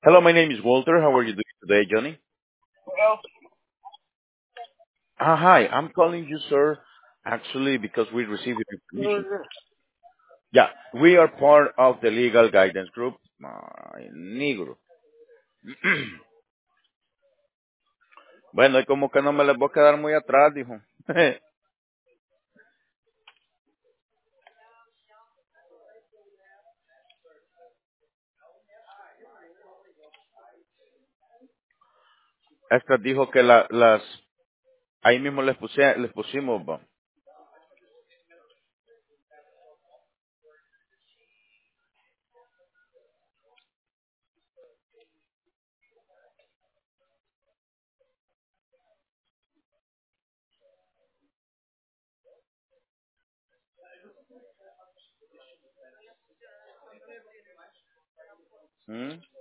Hello, my name is Walter. How are you doing today, Johnny? Hi. I'm calling you, sir, actually because we received your information. Yeah, we are part of the legal guidance group, Negro. Bueno, y como que no me les voy a quedar muy atrás, dijo. Esta dijo que ahí mismo les pusimos, va. ¿Mm?